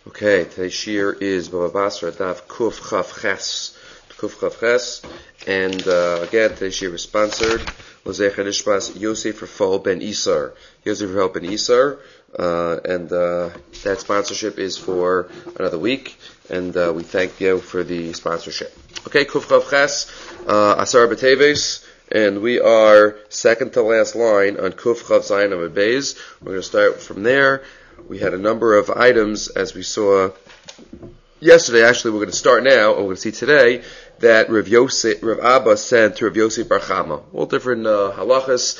Okay, today's shir is Baba Basra Daf Kuf Chaf Ches. Kuf Chaf Ches. And again, today's shir is sponsored. L'zecher Nishmas Yosef Rafal Ben Isar. Yosef Rafal Ben Isar. And that sponsorship is for another week. And we thank you for the sponsorship. Okay, Kuf Chaf Ches. Asar B'Teves. And we are second to last line on Kuf Chav Zayin Amud Beis. We're going to start from there. We had a number of items, as we saw yesterday. Actually, we're going to start now, and we're going to see today, that Rav Abba sent to Rav Yosef Bar Chama. All different halachas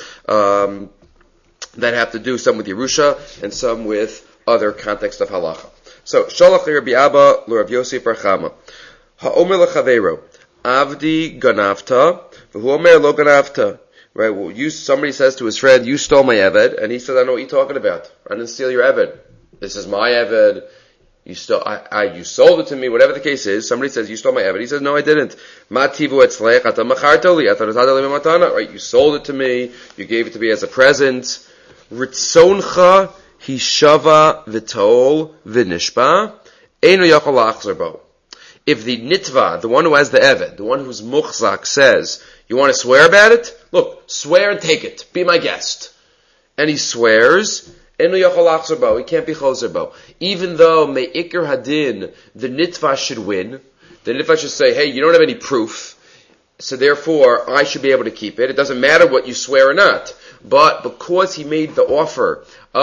that have to do, some with Yerusha, and some with other context of halacha. So, Shalach Rabbi Abba Rav Yosef Bar Chama. Ha'omer l'chaveiro, Avdi ganavta, v'hu omer lo ganavta. Right, well, somebody says to his friend, you stole my Eved, and he says, I know what you're talking about. I didn't steal your Eved. This is my Eved. You sold it to me, whatever the case is. Somebody says, you stole my Eved. He says, no, I didn't. Ma tivu etzlech, ata macharto li, ata notata li matana. Right, you sold it to me. You gave it to me as a present. Ritzoncha hishava v'tol v'nishba. Eino yachol la'achzor bo. If the nitva, the one who has the Eved, the one who's muchzak, says, you want to swear about it? Look, swear and take it. Be my guest. And he swears, he can't be choser bo. Even though me'ikr hadin, the nitva should win, the nitva should say, hey, you don't have any proof, so therefore I should be able to keep it. It doesn't matter what you swear or not. But because he made the offer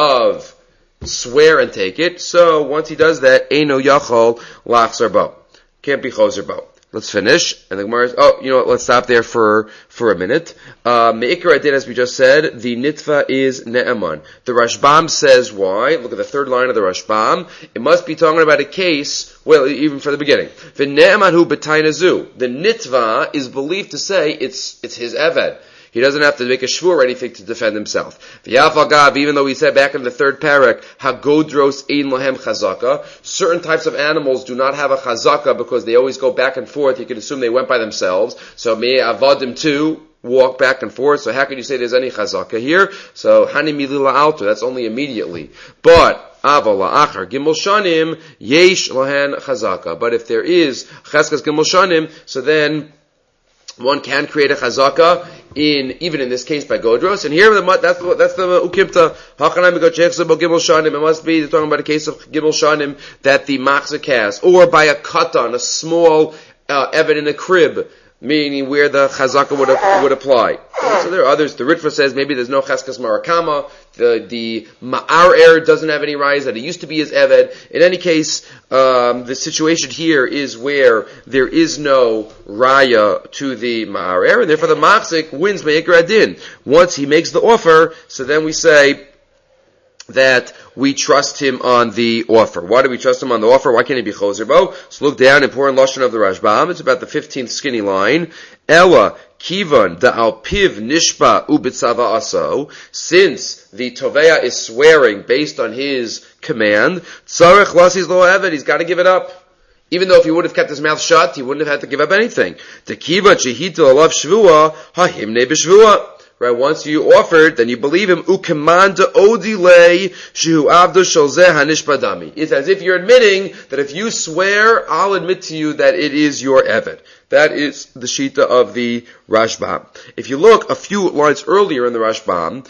of swear and take it, so once he does that, eino yachol lachzor bo. Can't be choser bo. Let's finish. And the Gemara is, let's stop there for a minute. Me'ikra adin, as we just said, the nitva is ne'eman. The Rashbam says why. Look at the third line of the Rashbam. It must be talking about a case, well, even for the beginning. V'ne'eman hu b'tainazu. The nitva is believed to say it's his Eved. He doesn't have to make a shvur or anything to defend himself. V'yafal, even though we said back in the third parak, hagodros ein lahem chazaka, certain types of animals do not have a chazaka because they always go back and forth. You can assume they went by themselves. So me avadim too walk back and forth. So how can you say there's any chazaka here? So hani milila alto, that's only immediately. But aval la'achar gimel shanim yesh lahen chazaka. But if there is cheskas gimel shanim, so then one can create a chazaka even in this case by Godros. And here that's the ukimta. It must be talking about a case of gimel shanim that the machzik has, or by a katan, a small Eved in a crib, meaning where the chazaka would apply. So there are others. The Ritva says maybe there's no cheskas marakama. The ma'ar doesn't have any rise that it used to be his Eved. In any case, the situation here is where there is no raya to the ma'ar, and therefore the machzik wins me'ikra adin. Once he makes the offer, so then we say that we trust him on the offer. Why do we trust him on the offer? Why can't he be choser bo? So look down, important lashon of the Rashbam. It's about the 15th skinny line. Ella kivan da alpiv nishba ubitzava aso. Since the toveya is swearing based on his command, tzarech lasiz lo eved. He's got to give it up. Even though if he would have kept his mouth shut, he wouldn't have had to give up anything. The kivan shehita alav shvua hahimne b'shvua. Right, once you offered, then you believe him. Ukemanda odile shehu avdo sholzeh hanishbadami. It's as if you're admitting that if you swear, I'll admit to you that it is your Eved. That is the shita of the Rashbam. If you look a few lines earlier in the Rashbam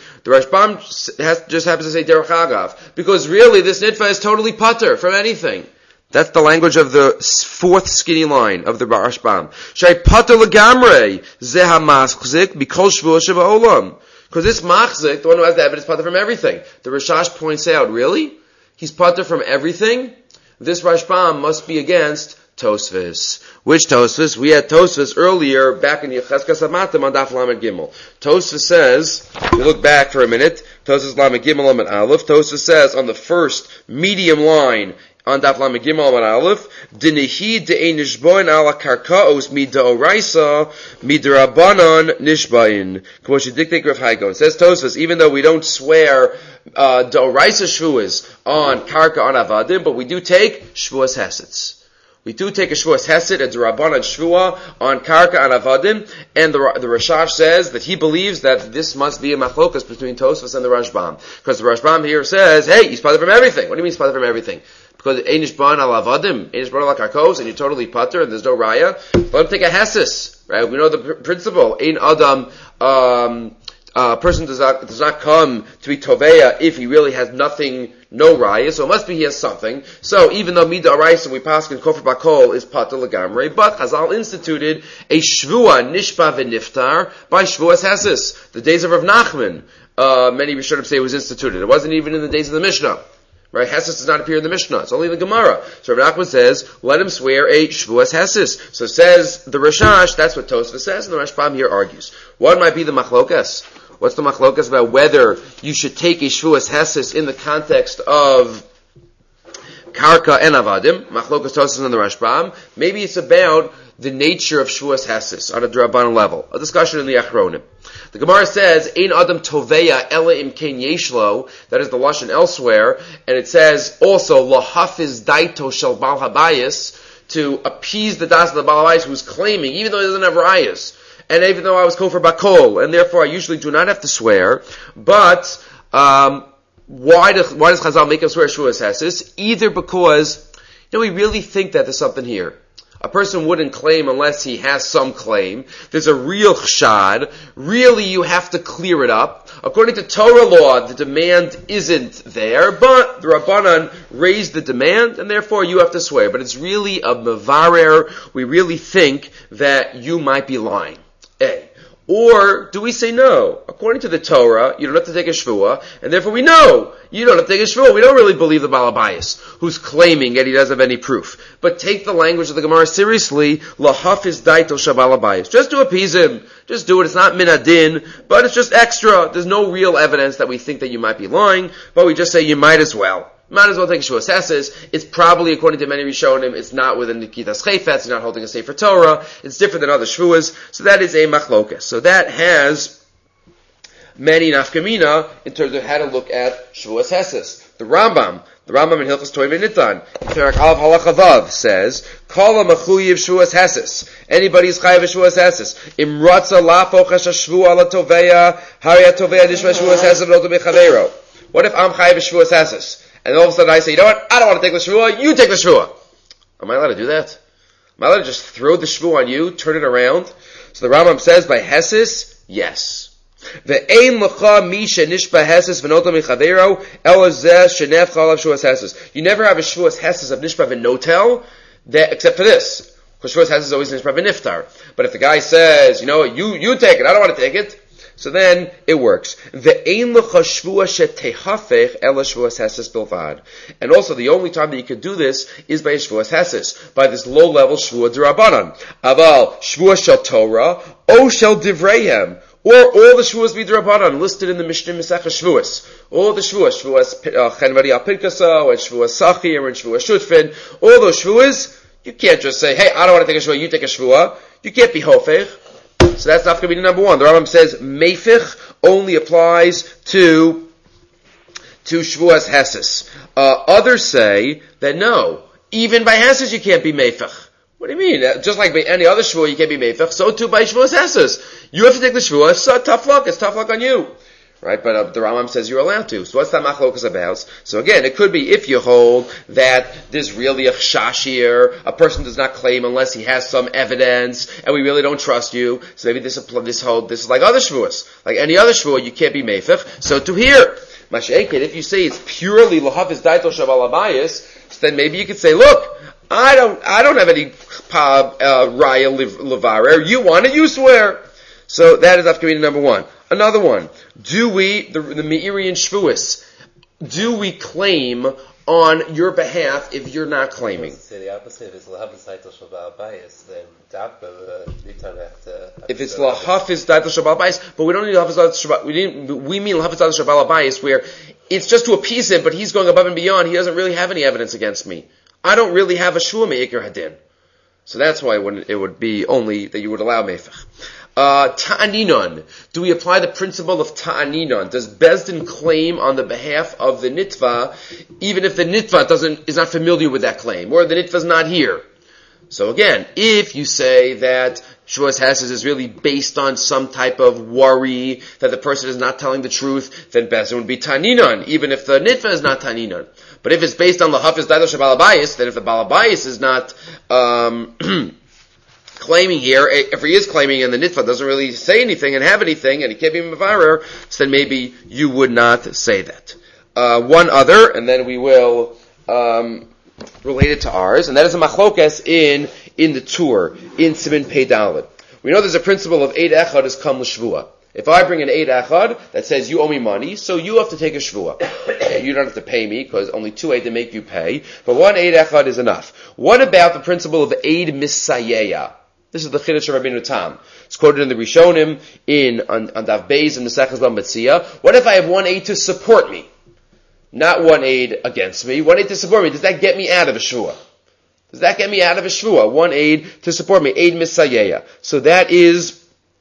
just happens to say derech agav, because really this nitva is totally pater from anything. That's the language of the fourth skinny line of the Rashbam. Shay pater legamre zeha machzik mikol shvua sheva olam. Because this machzik, the one who has the Eved, is pater from everything. The Rashash points out, really? He's pater from everything? This Rashbam must be against Tosfos. Which Tosfos? We had Tosfos earlier, back in Yecheskas Amatim on Daf Lamed Gimel. Tosfos says, if you look back for a minute, Tosfos Lamed Gimel Lamed Aleph, Tosfos says on the first medium line, on Daf Lamed Gimel Amud Aleph, Dinehi de'ein nishboin ala karkaos mid'oraisa midrabanan nishbain. K'mosh diktek Rav Hai Gaon. It says Tosfos, even though we don't swear d'oraisa shvuas on karka on avadim, but we do take shvuas heseds. We do take a shvuas hesed, a d'rabanan shvua on karka on avadim, and the Rashash says that he believes that this must be a machlokas between Tosfos and the Rashbam, because the Rashbam here says, hey, he's part from everything. What do you mean he's part from everything? because Einish Ban al Avadim, Einish Ban al Karkos, and you're totally putter, and there's no raya, let him take a Hessis, right? We know the principle. Ein Adam, person does not come to be Toveya if he really has nothing, no raya, so it must be he has something. So even though Mida Araisa we pass in Kofar Bakol is Pater Lagamre, but Chazal instituted a Shvua Nishpa v'Niftar by Shvuas Hessis. The days of Rav Nachman, many Rishonim say it was instituted. It wasn't even in the days of the Mishnah. Right? Hessis does not appear in the Mishnah. It's only in the Gemara. So Rav Nachman says, let him swear a Shvuas Hessis. So says the Rashash, that's what Tosfos says, and the Rashbam here argues. What might be the Machlokas? What's the machlokas about whether you should take a shvuas hessis in the context of karka and avadim? Machlokas Tosfos and the Rashbam. Maybe it's about the nature of shvuas hessis on a drabanan level. A discussion in the Achronim. The Gemara says, "Ein adam toveya ela im ken yeshlo." That is the lashon elsewhere, and it says also lahafiz daito shel bal habayis, to appease the das of the bal habayis who's claiming, even though he doesn't have rayas. And even though I was kofar bakol, and therefore I usually do not have to swear, but why does Chazal make him swear shvuas hessis? Either because we really think that there's something here. A person wouldn't claim unless he has some claim. There's a real chshad. Really, you have to clear it up. According to Torah law, the demand isn't there, but the Rabbanan raised the demand, and therefore you have to swear. But it's really a mevarer. We really think that you might be lying. A. Or do we say no? According to the Torah, you don't have to take a shvuah, and therefore we know you don't have to take a shvuah. We don't really believe the Baal Habayis, who's claiming that he doesn't have any proof. But take the language of the Gemara seriously. Lahafiz daito shabal habayis. Just to appease him. Just do it. It's not minadin, but it's just extra. There's no real evidence that we think that you might be lying, but we just say you might as well. Might as well take shvuas hessis. It's probably, according to many Rishonim, it's not within the Nikitas Chayfetz, it's not holding a Sefer Torah, it's different than other shvuas, so that is a machlokas. So that has many nafkamina in terms of how to look at shvuas hessis. The Rambam in Hilchos Toivei Nitan, in Perak Aleph Halacha Vav, says, Kol ha-mechuyev shvuas hessis. Anybody is chayav shvuas hessis. Im ratza lafoch ha-shvu ala toveya, hari ha-toveya nishma shvuas hessis v'noto b'chaveiro. What if I'm chayav shvuas hessis? And all of a sudden I say, you know what? I don't want to take the shvuah. You take the shvuah. Am I allowed to do that? Am I allowed to just throw the shvuah on you, turn it around? So the Rambam says by Hessis, yes. Ve'ein lecha mi shenishba Hessis v'noto michaveiro ela zeh shenefcha alav shvuas Hessis. You never have a shvuas Hessis of nishba v'notel, except for this. Because shvuas Hessis is always nishba v'niftar. But if the guy says, you know what, you take it, I don't want to take it, so then it works. And also the only time that you can do this is by a shvuas hessis, by this low level shvuah d'Rabbanan. Aval shvuah shel Torah o shel divreihem, or all the shvuas b'Rabbanan listed in the Mishnah Masechah Shvuas. All the shvuas Chenvari al Pirkaso, and shvuas Sachir, and shvuas Shutfin, all those shvuas, you can't just say, hey, I don't want to take a shvuah, you take a shvuah. You can't be hofech. So that's not going to be number one. The Rambam says mefich only applies to shvuas hessis. Others say that no, even by hessis you can't be mefich. What do you mean? Just like by any other shvuah you can't be mefich, so too by shvuas hessis. You have to take the shvuah. It's tough luck. It's tough luck on you. Right, but the Rambam says you're allowed to. So what's that machlokas about? So again, it could be if you hold that there's really a chashash here, a person does not claim unless he has some evidence, and we really don't trust you. So maybe this is like other shvuas, like any other shvuah, you can't be meifich. So to here, masha'eket, if you say it's purely lahafiz daito shabal habayis, so then maybe you could say, look, I don't have any raya levarer. You want it, you swear. So that is after number one. Another one. Do we, the Meirian Shvuas, do we claim on your behalf if you're not claiming? The opposite is lahafiz daito shabal habayis, then if it's lahafiz daito shabal habayis, but we don't need lahafiz daito shabal, we mean lahafiz daito shabal habayis where it's just to appease him, but he's going above and beyond, he doesn't really have any evidence against me. I don't really have a shvuah me'ikr hadin. So that's why it would be only that you would allow mefach. Ta'aninon. Do we apply the principle of ta'aninon? Does Bezdin claim on the behalf of the nitva, even if the nitva is not familiar with that claim, or the nitva is not here? So again, if you say that shvuas hessis is really based on some type of worry that the person is not telling the truth, then Bezdin would be ta'aninon, even if the nitva is not ta'aninon. But if it's based on Lahafis Daito Shabalabayis, then if the Balabayis is not claiming here, if he is claiming and the Nitva doesn't really say anything and have anything, and he can't be Mevarer, so then maybe you would not say that. One other, and then we will relate it to ours, and that is a Machlokes in the Tur, in Siman Pei Daled. We know there's a principle of Eid Echad is Kam L'Shvua. If I bring an Eid Echad that says you owe me money, so you have to take a Shvua. You don't have to pay me, because only 2 Eid to make you pay, but 1 Eid Echad is enough. What about the principle of Eid Misayeya? This is the Chiddush of Rabbeinu Tam. It's quoted in the Rishonim, on Daf Beis in the Seches Bambatzia. What if I have 1 Eid to support me? Not 1 Eid against me, 1 Eid to support me. Does that get me out of a Shvua? Does that get me out of a Shvua? 1 Eid to support me, Eid Misayeya. So that is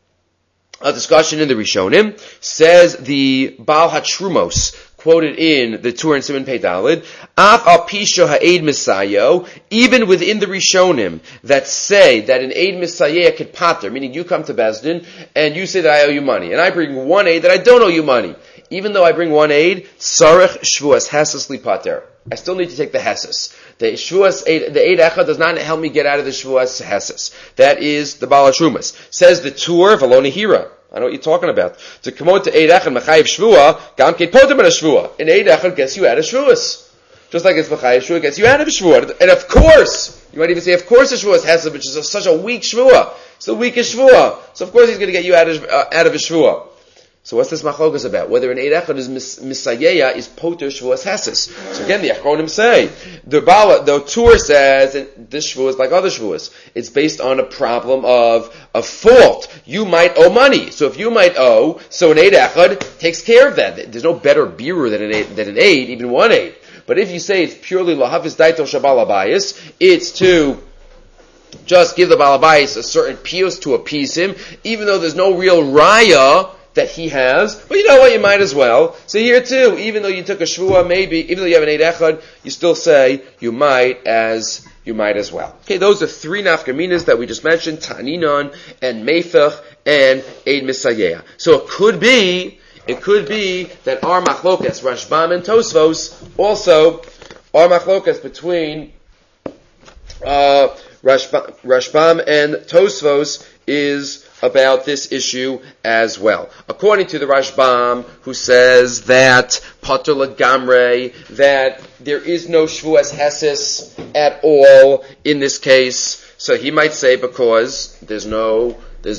a discussion in the Rishonim. Says the Baal HaTrumos, quoted in the Tur and Siman Pei Daled, Af al pisho ha'eid misayo, even within the Rishonim that say that an eid misayeya could pater, meaning you come to Bezdin and you say that I owe you money, and I bring 1 eid that I don't owe you money. Even though I bring 1 eid, sarech shvuas hesses li pater. I still need to take the hesses. The shvuas, the eid echad does not help me get out of the shvuas hesses. That is the Baal HaTrumas. Says the Tur, V'lo nehira. I know what you're talking about. To come out to Eid Echad Mechayiv Shvua, Gam Keit Potem in a Shvua. An Eid Echad gets you out of Shvuas. Just like it's Mechayiv Shvua gets you out of Shvua. And of course, you might even say, of course the Shvua is Hesed, which is such a weak Shvua. It's the weakest Shvua. So of course he's going to get you out of a Shvua. So what's this machlokas about? Whether an Eid Echad is Misayeya is Poter Shvuas Heses. So again, the Achronim say, the Tur says, and this Shvua is like other Shvuas. It's based on a problem of a fault. You might owe money. So if you might owe, so an Eid Echad takes care of that. There's no better birur than an Eid, even 1 Eid. But if you say it's purely Lahafis Daito Shabalabayis, it's to just give the Balabayis a certain pios to appease him, even though there's no real raya that he has, but you know what, you might as well. So here too, even though you took a shvua, maybe, even though you have an Eid Echad, you still say, you might as well. Okay, those are 3 nafkaminas that we just mentioned, Ta'aninon, and Meifach, and Eid Misayeya. So it could be that our machlokas, Rashbam and Tosfos, also, our machlokas between, Rashbam and Tosfos is about this issue as well. According to the Rashbam, who says that Pater Lagamre, that there is no Shvuas Heses at all in this case, so he might say because there's no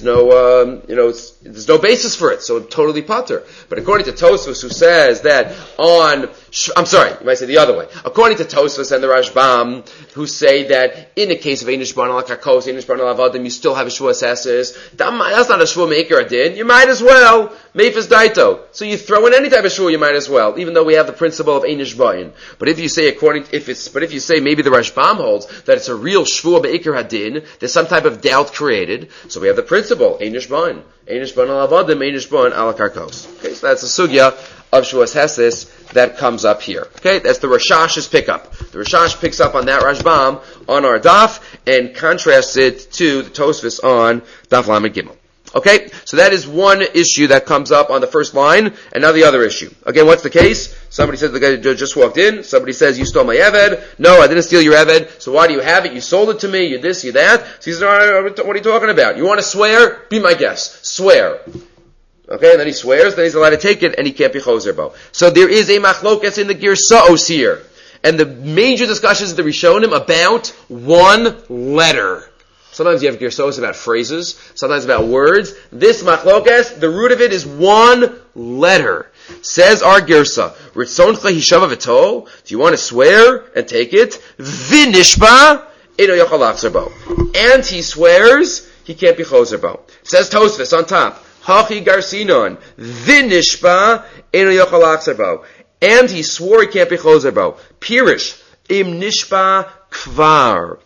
basis for it, so totally pater. But according to Tosfos, who says that you might say the other way. According to Tosfos and the Rashbam, who say that in the case of Einish Ban al Kakos, Einish Ban al Avadim, you still have a Shvuas Heses. That's not a Shvu Meikar Adin. You might as well. Meifas Daito. So you throw in any type of Shvu, you might as well, even though we have the principle of Einish Ban. But if you say maybe the Rashbam holds that it's a real Shvu Meikar Adin, there's some type of doubt created, so we have the principle, Einish Ban al Avadim, Einish Ban al Karkos. Okay, so that's the sugya of Shvuas Heses that comes up here. Okay, that's the Rashash's pickup. The Rashash picks up on that Rashbam on our daf and contrasts it to the Tosfos on Daf Lamed Gimel. Okay, so that is one issue that comes up on the first line, and now the other issue. Again, what's the case? Somebody says the guy just walked in. Somebody says, you stole my Eved. No, I didn't steal your Eved. So why do you have it? You sold it to me. You this, you that. So he says, what are you talking about? You want to swear? Be my guest. Swear. Okay, and then he swears, then he's allowed to take it, and he can't be choser bo. So there is a machlokas in the Girsa'os here. And the major discussions of the Rishonim about 1 letter. Sometimes you have Girsa'os about phrases, sometimes about words. This machlokas, the root of it is 1 letter. Says our Girsa, Ritzoncha hishava v'tol, do you want to swear and take it? V'nishba, eno yochal lachzer bo. And he swears, he can't be choser bo. Says Tosfos on top, Hachi garsinon, v'nishba, eno yochal lachzer bo. And he swore he can't be choser bo. Pirish, im nishba kvar.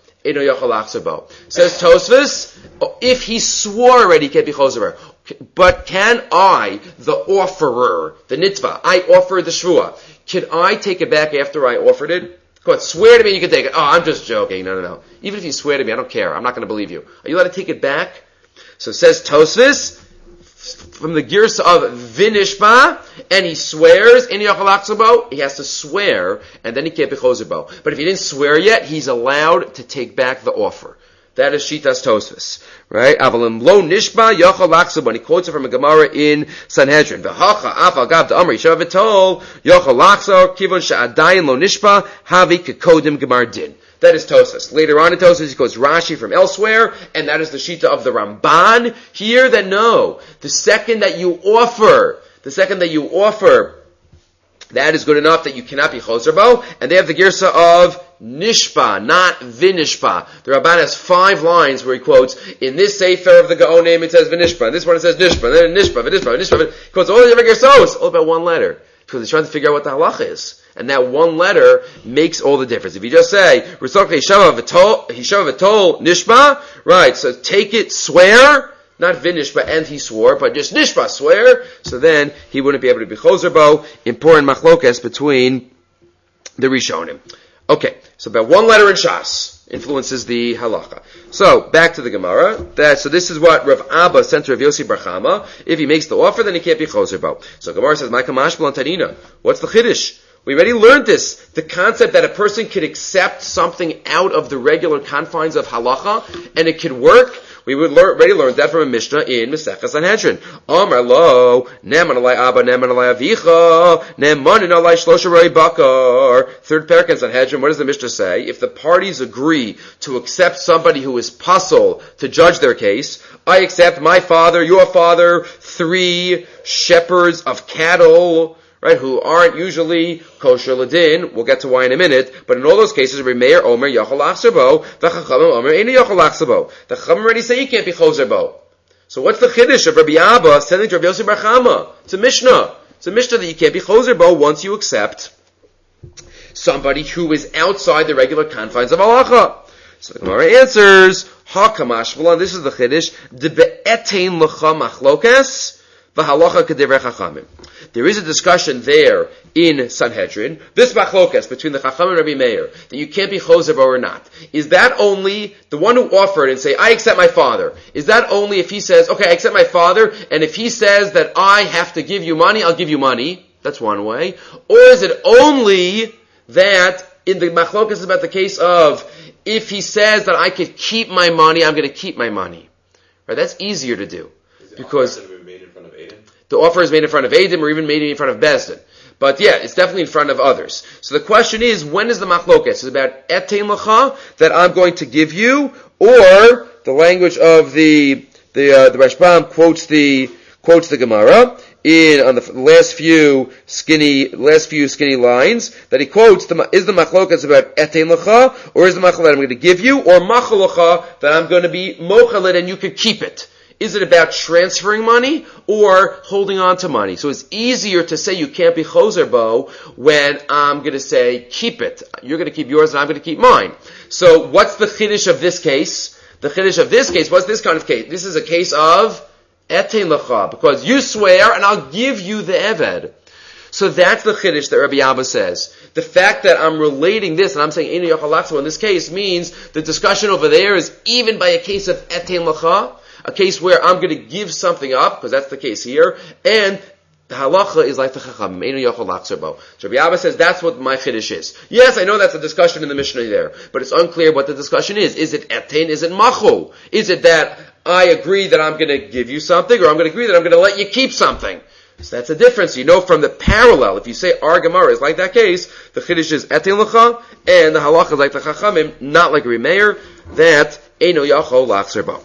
Says Tosfos, if he swore already, he can't be choser. But can I, the offerer, the nitva, I offer the shvua, can I take it back after I offered it? Go ahead, swear to me you can take it. Oh, I'm just joking. No. Even if you swear to me, I don't care. I'm not going to believe you. Are you allowed to take it back? So says Tosfos, from the girsa of vinishba, and he swears, in yachalaksabo, he has to swear, and then he can't be chozerbo. But if he didn't swear yet, he's allowed to take back the offer. That is Shitas Tosfos, right? Avalim lo nishba yachalaksabo, and he quotes it from a Gemara in Sanhedrin. V'hacha afal gav da'amri yishav v'tol yachalaksabo kivon she'adayin lo nishba havi kekodim gemar din. That is Tosfos. Later on in Tosfos, he quotes Rashi from elsewhere, and that is the Shita of the Ramban. Here, then no. The second that you offer, that is good enough that you cannot be Chozerbo, and they have the Girsa of Nishpa, not Vinishpa. The Ramban has 5 lines where he quotes, in this Sefer of the Gaonim it says Vinishpa, and this one it says Nishpa, and then Nishpa, Vinishpa. He quotes all the different Girsos, all about one letter, because he's trying to figure out what the halacha is. And that one letter makes all the difference. If you just say, Hishava v'tol nishba, right, so take it, swear, not vinishba, and he swore, but just nishba, swear, so then he wouldn't be able to be chozerbo. Important machlokes between the Rishonim. Okay, so about one letter in Shas influences the halacha. So, back to the Gemara. So this is what Rav Abba sent to Rav Yossi Bar Chama. If he makes the offer, then he can't be chozerbo. So Gemara says, Ma'ika mashbal antarina. What's the chiddush? We already learned this. The concept that a person could accept something out of the regular confines of halacha, and it could work. We already learned that from a Mishnah in Masechah Sanhedrin. Amar lo, neman alai abba, neman alai avicha, nemanin alai shlosha roi bakar. Third parak in Sanhedrin, what does the Mishnah say? If the parties agree to accept somebody who is puzzle to judge their case, I accept my father, your father, 3 shepherds of cattle, right, who aren't usually kosher ladin. We'll get to why in a minute. But in all those cases, Remeir Omer Yachal Achsabo, the Chachamim Omer Eini Yachal Achsabo. The Chachamim already say he can't be chozerbo. So what's the chiddush of Rabbi Abba sending to Rabbi Yossi Bar Chama? It's a Mishnah. It's a Mishnah that you can't be chozerbo once you accept somebody who is outside the regular confines of halacha. So the Gemara answers, Hakamash V'lan, this is the chiddush, De be'etein l'cha machlokas, v'halacha k'divrei Chachamim. There is a discussion there in Sanhedrin, this machlokas between the Chacham and Rabbi Meir, that you can't be chozerbo or not. Is that only the one who offered and say, I accept my father? Is that only if he says, okay, I accept my father, and if he says that I have to give you money, I'll give you money? That's one way. Or is it only that in the machlokas about the case of, if he says that I could keep my money, I'm going to keep my money? Right? That's easier to do. Because the offer is made in front of Eidim or even made in front of Bezdin. But yeah, it's definitely in front of others. So the question is, when is the machlokes? Is it about etein lecha, that I'm going to give you, or the language of the Rashbam quotes the Gemara on the last few skinny lines that he quotes. Is the machlokes about etein lecha, or is the machlokes that I'm going to give you, or machal lecha, that I'm going to be mochalit and you can keep it? Is it about transferring money or holding on to money? So it's easier to say you can't be chozerbo when I'm going to say keep it. You're going to keep yours and I'm going to keep mine. So what's the chiddush of this case? The chiddush of this case, what's this kind of case? This is a case of etein lecha, because you swear and I'll give you the eved. So that's the chiddush that Rabbi Abba says. The fact that I'm relating this and I'm saying einu yachal achsabo in this case means the discussion over there is even by a case of etein lecha, a case where I'm going to give something up, because that's the case here, and the halacha is like the chachamim, einu yachal achsabo. So Rabbi Abba says that's what my chiddush is. Yes, I know that's a discussion in the Mishnah there, but it's unclear what the discussion is. Is it etein? Is it machul? Is it that I agree that I'm going to give you something, or I'm going to agree that I'm going to let you keep something? So that's a difference. You know from the parallel, if you say our Gemara is like that case, the chiddush is etein lecha, and the halacha is like the chachamim, not like Rabbi Meir, that einu yachal achsabo.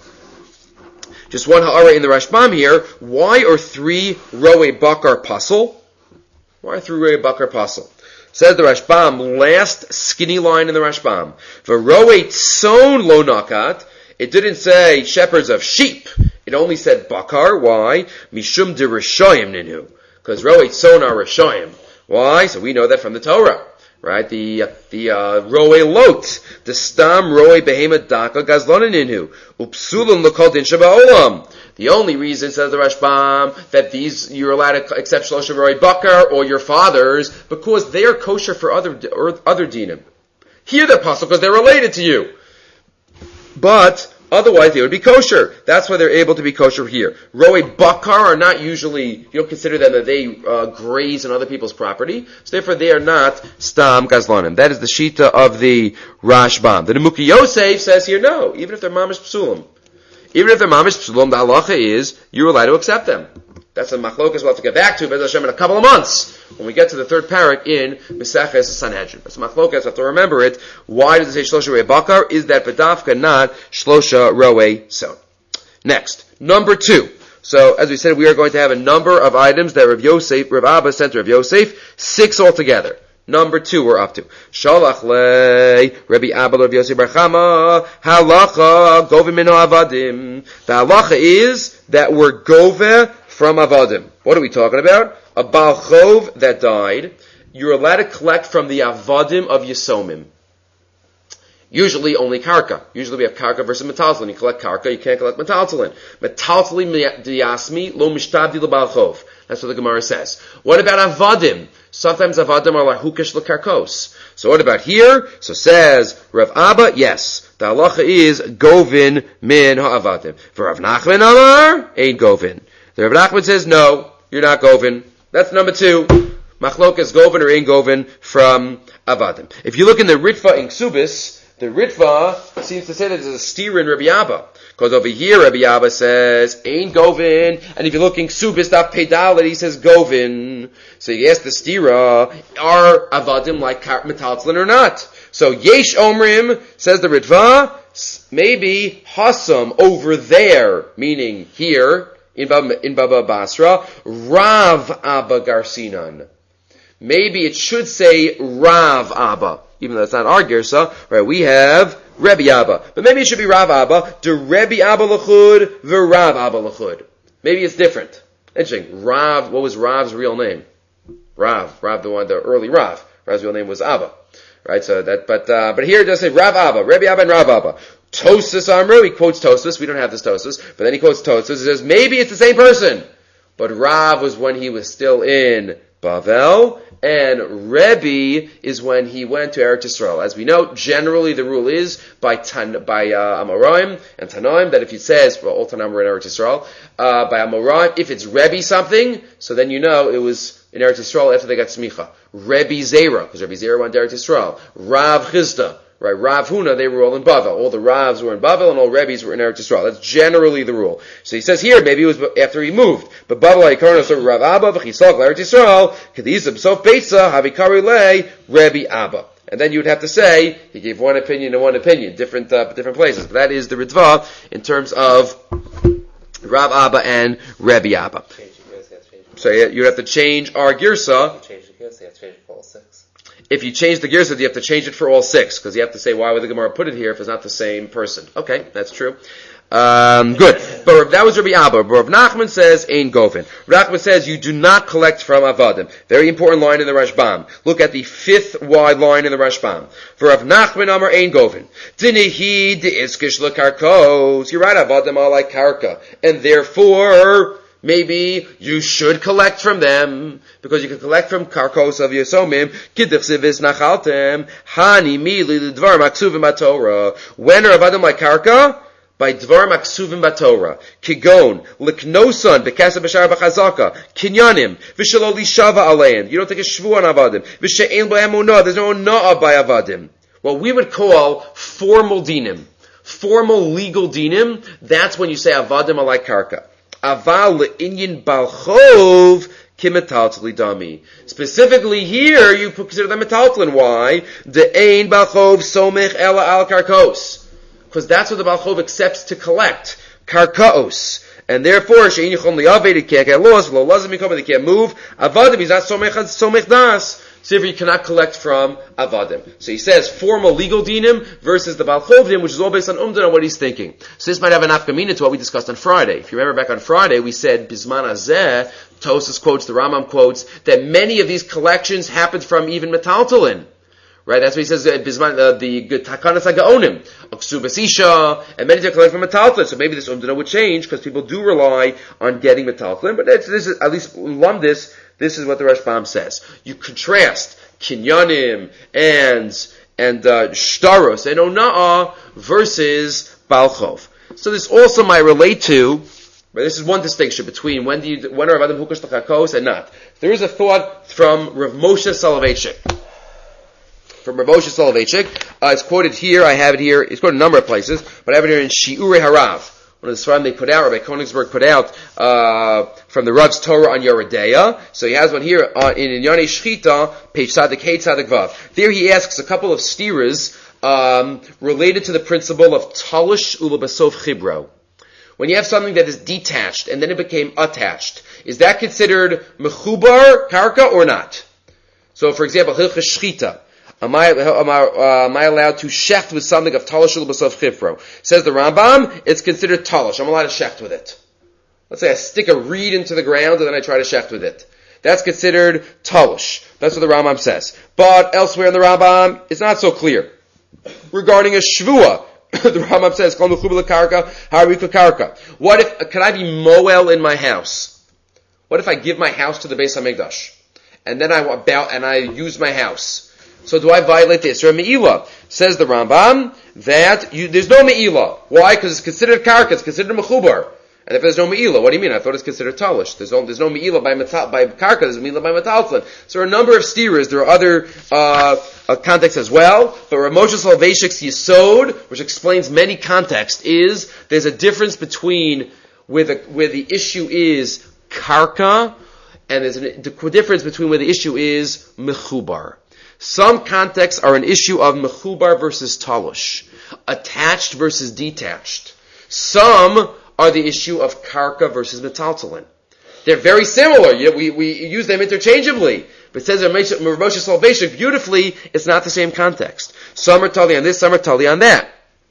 Just one ha'ara in the Rashbam here. Why are 3 roe bakar pasul? Why are 3 roe bakar pasul? Says the Rashbam, last skinny line in the Rashbam. V'roe tzon lo nakat. It didn't say shepherds of sheep. It only said bakar. Why? Mishum de rishoyim ninu. Because roe tzon are rishoyim. Why? So we know that from the Torah. Right? The roe lot. The stam roe behema daka gazlonininu. Upsulun l'kol din shaba'olam. The only reason, says the Rashbam, that you're allowed to accept shlosha roe bakar or your fathers, because they are kosher for other dinim. Here they're possible because they're related to you. But Otherwise, they would be kosher. That's why they're able to be kosher here. Roe bakar are not usually, you don't consider them that they graze on other people's property, so therefore they are not stam gazlanim. That is the shita of the Rashbam. The Nemuki Yosef says here, no, even if they're mamish psulim. Even if they're mamish psulim, the halacha is, you're allowed to accept them. That's a machlokas we'll have to get back to, Bez Hashem, in a couple of months, when we get to the third parak in Meseches Sanhedrin. That's a machlokas, we have to remember it. Why does it say Shlosha Roe Bakar? Is that Badafka not Shlosha Roe Son? Next, number 2. So, as we said, we are going to have a number of items that Rav Abba sent to Rav Yosef, 6 altogether. Number 2 we're up to. Shalach le Rabbi Abba Rav Yosef Bar Chama halacha govim mino avadim. The halacha is that we're gove from avadim. What are we talking about? A Baal Chov that died, you're allowed to collect from the avadim of Yisomim. Usually only karka. Usually we have karka versus metaltalin. You collect karka, you can't collect metaltalin. Metaltalin diyasmi lo mishtabdi le Baal Chov. That's what the Gemara says. What about avadim? Sometimes avadim are lahukesh lekarkos. So what about here? So says Rav Abba, yes. The halacha is govin min ha'avadim. For Rav Nachman Amar, ain't govin. The Rav Nachman says, no, you're not govin. That's number 2. Machlokas govin or ain't govin from avadim. If you look in the Ritva in Ksubis, the Ritva seems to say that there's a steer in Rabbi Abba. Because over here, Rabbi Abba says, ain't govin. And if you're looking Ksubis, that pedalit, he says govin. So you ask the stira, are avadim like metaltlin or not? So yesh omrim, says the Ritva, maybe hasam over there, meaning here, in Baba Basra, Rav Abba Garsinan. Maybe it should say Rav Abba, even though that's not our girsa, right? We have Rebbe Abba. But maybe it should be Rav Abba, de Rebbe Abba L'chud, V'Rav Abba L'chud. Maybe it's different. Interesting. Rav, what was Rav's real name? Rav, the early Rav. Rav's real name was Abba. Right? So that, but here it does say Rav Abba, Rebbe Abba and Rav Abba. Tosfos Amru, he quotes Tosfos, we don't have this Tosfos, but then he quotes Tosfos, he says, maybe it's the same person. But Rav was when he was still in Bavel, and Rebbe is when he went to Eretz Yisrael. As we know, generally the rule is by Amoraim and Tanoim, that if it says, well, all Tanoim were in Eretz Yisrael, by Amoraim, if it's Rebbe something, so then you know it was in Eretz Yisrael after they got Smicha. Rebbe Zera, because Rebbe Zera went to Eretz Yisrael. Rav Chizda, right? Rav Huna, they were all in Bavel. All the Ravs were in Bavel and all Rebbes were in Eretz Yisrael. That's generally the rule. So he says here, maybe it was after he moved. But Bavel HaYikarna, so Rav Abba, V'chisok, Eretz Yisrael, Kedizim, Sof Beitza, Havikari Le, Rebbe Abba. And then you would have to say, he gave one opinion and one opinion, different places. But that is the Ritva in terms of Rav Abba and Rebbe Abba. So you have to change our girsa. If you change the girsa, you have to change it for all 6, because you have to say, why would the Gemara put it here if it's not the same person? Okay, that's true. Good. But that was Rabbi Abba. But Rav Nachman says, Ein Govin. Rav Nachman says, you do not collect from Avadim. Very important line in the Rashbam. Look at the 5th wide line in the Rashbam. For Rav Nachman Amar Ein Govin. Dinehi de'iskish lekarkos. You're right, Avadim are like karka. And therefore, maybe you should collect from them, because you can collect from karkos of Yisomim, kiddichsivis nachaltem, hani mili l'dvar maksuvim b'Torah. When are avadim like karka? By dvar maksuvim b'Torah. Kigon, liknosan, bekasa b'shar b'chazaka, kinyanim, v'shalo lishava alein. You don't take a shvu on avadim. V'she'en b'emunah, there's no na'ah by avadim. What we would call formal dinim. Formal legal dinim, that's when you say avadim are like karka. Aval le'inyin Baal Chov kimetaltli dami. Specifically here, you consider them metaltlin. Why? De'ein Baal Chov somech ela al karkos. Because that's what the Baal Chov accepts to collect. Karkos. And therefore, she'in yichon li'aved, it can't get lost, lo lazim yikom, it can't move. Avadim, he's not somech das. So if you cannot collect from avadim. So he says formal legal dinim versus the Baal Chov dinim, which is all based on umdan on what he's thinking. So this might have an afkamina to what we discussed on Friday. If you remember back on Friday, we said Bisman Azeh, Tosas quotes, the Rambam quotes, that many of these collections happened from even metaltalin. Right, that's what he says. Bisman, the Takanas HaGaonim, Aksubas Isha, and many are collected from metaltalin. So maybe this umdana would change because people do rely on getting metaltalin. But this is at least lumdis. This is what the Rashbam says. You contrast kinyanim and shtaros and ona'ah versus Baal Chov. So this also might relate to, but this is one distinction between when are Avadim Hukash L'Karkos and not. There is a thought from Rav Moshe Soloveitchik. It's quoted here, I have it here, it's quoted in a number of places, but I have it here in Shi'urei Harav. One of the Sfarim they put out, Rabbi Konigsberg put out, from the Rav's Torah on Yoredeya. So he has one here, in Inyane Shchita, page Tzadik Hey Tzadik Vav. There he asks a couple of stiras, related to the principle of Talish Ulabasov Chibro. When you have something that is detached, and then it became attached, is that considered Mechubar, Karka, or not? So for example, Hilchas Shchita. Am I allowed to shecht with something of talish l'basov chifro? Says the Rambam, it's considered talish. I'm allowed to shecht with it. Let's say I stick a reed into the ground and then I try to shecht with it. That's considered talish. That's what the Rambam says. But elsewhere in the Rambam, it's not so clear. Regarding a shvua, the Rambam says, what if, can I be moel in my house? What if I give my house to the Beis HaMikdash? And then I use my house? So do I violate the Isra Me'ilah? Says the Rambam that there's no Me'ilah. Why? Because it's considered Karka, it's considered Mechubar. And if there's no Me'ilah, what do you mean? I thought it's considered Talish. There's no Me'ilah by Karka, there's Me'ilah by Metaltlin. So there are a number of steerers, there are other contexts as well, but Rav Moshe Soloveitchik's Yesod, which explains many contexts, is there's a difference between where the issue is Karka, and there's a difference between where the issue is Mechubar. Some contexts are an issue of mechubar versus talish, attached versus detached. Some are the issue of karka versus metaltalin. They're very similar. We use them interchangeably. But it says Rav Moshe Soloveitchik beautifully, it's not the same context. Some are tali on this, some are tali on that.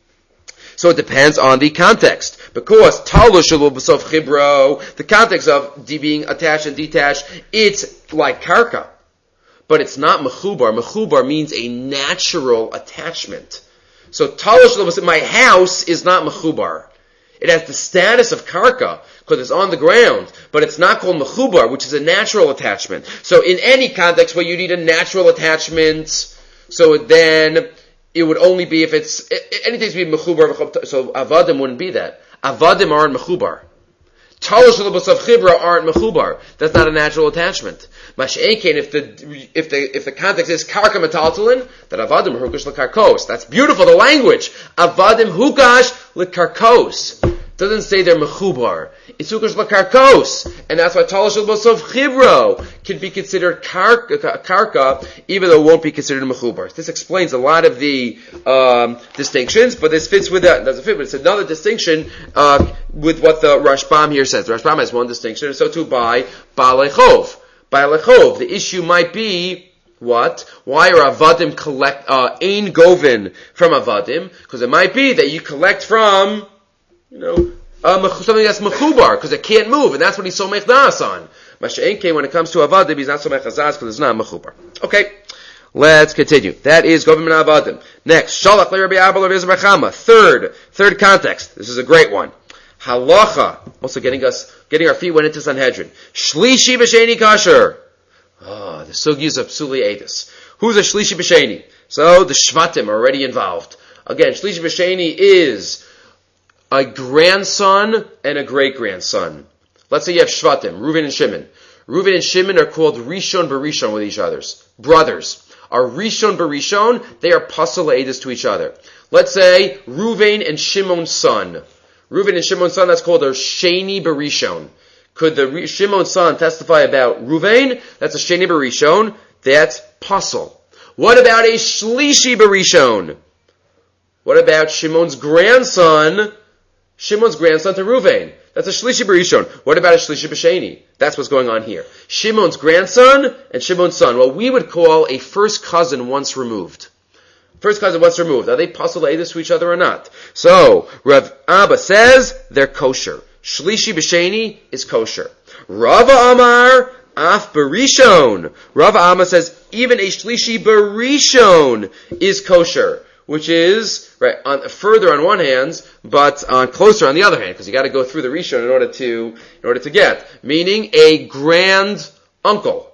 So it depends on the context. Because talish l'basov chibro, the context of being attached and detached, it's like karka. But it's not mechubar. Mechubar means a natural attachment. So talish, my house is not mechubar. It has the status of karka because it's on the ground, but it's not called mechubar, which is a natural attachment. So in any context where you need a natural attachment, so then it would only be if it's anything to be mechubar. So avadim wouldn't be that. Avadim aren't mechubar. Talish l'basov chibra aren't mechubar. That's not a natural attachment. Mash'enkein, if the context is karka metaltalin, then avadim hukash l'karkos. That's beautiful, the language. Avadim hukash l'karkos. Doesn't say they're mechubar. It's hukash l'karkos. And that's why talish l'basov chibro can be considered karka, even though it won't be considered mechubar. This explains a lot of the distinctions, but this fits with that. It doesn't fit, but it's another distinction with what the Rashbam here says. The Rashbam has one distinction, and so too by Baalei Chov. By Lechov, the issue might be what? Why are avadim collect ein govin from avadim? Because it might be that you collect from, something that's mechubar because it can't move, and that's what he's so mechdas on. Masha'enke, when it comes to avadim, he's not so mechazaz because it's not mechubar. Okay, let's continue. That is govin min avadim. Next, shalach leRabbi Abba leRabbi Chama. Third context. This is a great one. Halacha, also getting our feet went into Sanhedrin. Shlishi b'sheni kasher. The sugyas of Psuli Edis. Who's a Shlishi b'sheni? So the Shvatim are already involved. Again, Shlishi b'sheni is a grandson and a great-grandson. Let's say you have Shvatim, Reuven and Shimon. Reuven and Shimon are called Rishon b'Rishon with each other's brothers. Are Rishon b'Rishon, they are Pasal Edis to each other. Let's say Reuven and Shimon's son. Reuven and Shimon's son, that's called a Sheni Barishon. Could the Shimon's son testify about Reuven? That's a Sheni Barishon. That's Pasal. What about a Shlishi Barishon? What about Shimon's grandson? Shimon's grandson to Reuven. That's a Shlishi Barishon. What about a Shlishi B'Sheni? That's what's going on here. Shimon's grandson and Shimon's son. What we would call a first cousin once removed. First cousin once removed. Are they Pasal Edis to each other or not? So, Rav Abba says they're kosher. Shlishi b'sheni is kosher. Rava Amar af barishon. Rava Amar says even a shlishi barishon is kosher, which is further on one hand, but closer on the other hand, because you got to go through the rishon in order to get. Meaning a grand uncle,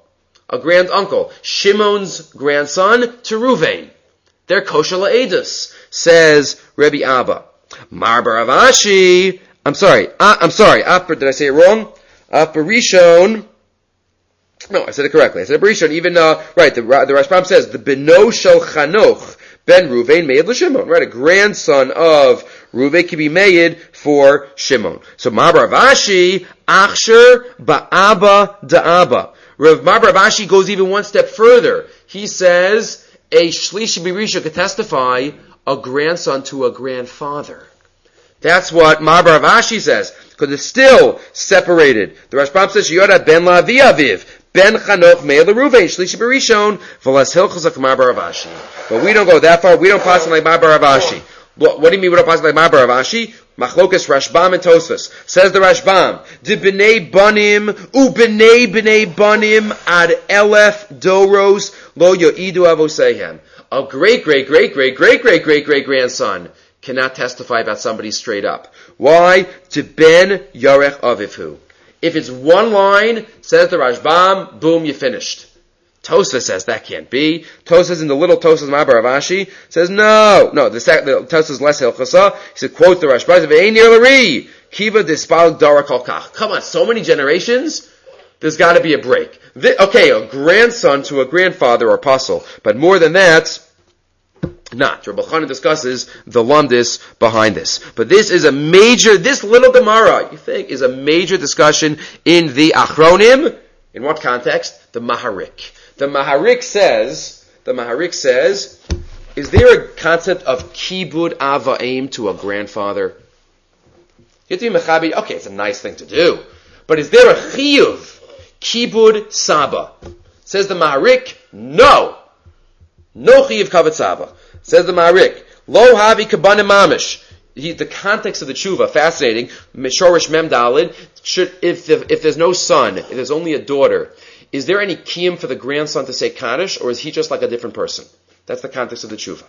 Shimon's grandson to Reuven. They're kosher la'edus, says Rebbe Abba. Mar bar Avashi. I'm sorry. Did I say it wrong? Rishon. No, I said it correctly. I said Rishon. Even right. The Rashbam says the beno shel Chanoch ben Ruvain made l'Shimon. Right, a grandson of Ruvain can be made for Shimon. So Mar bar Avashi achsher ba'aba da'aba. Rav Mar bar Avashi goes even one step further. He says a shlishi b'risha could testify a grandson to a grandfather. That's what Mar bar Avashi says, because it's still separated. The Rashbam says, Yoda ben Lavi Aviv, ben Chanoch me'el Ruvain, shlishi b'rishon, v'las hilchos Mar bar Avashi. But we don't go that far. We don't pass like Mar bar Avashi. What do you mean we don't pass like Mar bar Avashi? Machlokas Rashbam and Tosfos. Says the Rashbam, de b'nei banim, b'nei banim ad elef doros lo yo'idu avosehem. A great grandson cannot testify about somebody straight up. Why? To ben yarech avivu. If it's one line, says the Rashbam, boom, you finished. Tosfos says that can't be. Tosfos in the little Tosfos Mar bar Avashi says no. The Tosfos is less hilchasa. He said, quote the Rashbam, "Ve'ein lari kiva dispal dara kolkach." Come on, so many generations. There's got to be a break. Okay, a grandson to a grandfather or apostle, but more than that, not. Rabbi Chanan discusses the lumdis behind this. But this little Gemara, you think, is a major discussion in the Achronim. In what context? The Maharik. The Maharik says, is there a concept of kibud ava'im to a grandfather? Okay, it's a nice thing to do. But is there a chiyuv, kibud saba? Says the Maharik, no. No chiyuv kavod saba. Says the Maharik, lo havi kabanim mamish. The context of the tshuva, fascinating. Mishorish mem dalid. If there's no son, if there's only a daughter, is there any kiyum for the grandson to say kaddish, or is he just like a different person? That's the context of the tshuva.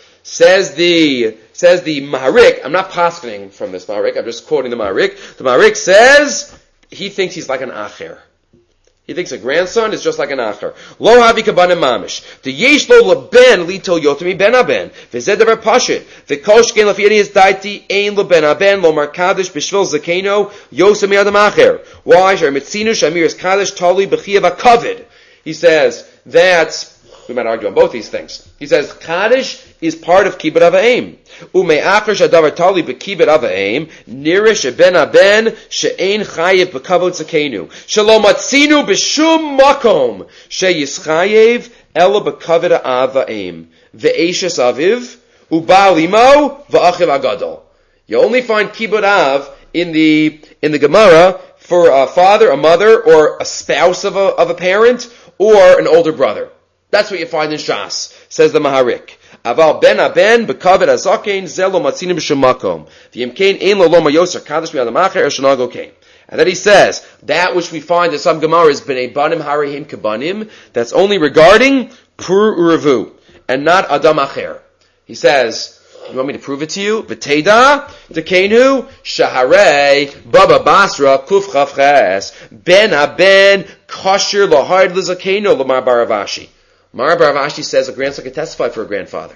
Says the Maharik. I'm not paskening from this Maharik. I'm just quoting the Maharik. The Maharik says he thinks he's like an acher. He thinks a grandson is just like an acher. Lo havi kabanim mamish. The yesh lo leben lito yotami ben aben. V'zed davar pashit. V'kol shkein lafi his daiti ein lo ben aben lo mar kaddish b'shvil zakeno yosem yadam acher. Why? Shar mitzinu shamir is kaddish tali b'chiyav hakavid. He says that, we might argue on both these things. He says kaddish is part of kibbut ava'im. Umei acher shadavar tali b'kibbut ava'im nirish ben aben she'ein chayev b'kavod zakenu shelo matzinu b'shum makom she'yischayev ela b'kavod ava'im ve'eshes aviv u'ba'al imo v'achiv agadol. You only find kibbut av in the Gemara for a father, a mother, or a spouse of a parent, or an older brother. That's what you find in Shas, says the Maharik. Aval ben aben bekaved azakein zelo matzinim b'shemakom v'yimkein ein lo loma yoser kaddish mi'adam acher shanago kein. And then he says that which we find in some Gemaras b'nei banim harihim kebanim, that's only regarding pur urevu and not adam acher. He says, you want me to prove it to you? V'teda dekenu shaharei baba basra kuf chavches ben aben kosher lahard lizakenu lamar bar Avashi. Mar bar Avashi says a grandson can testify for a grandfather.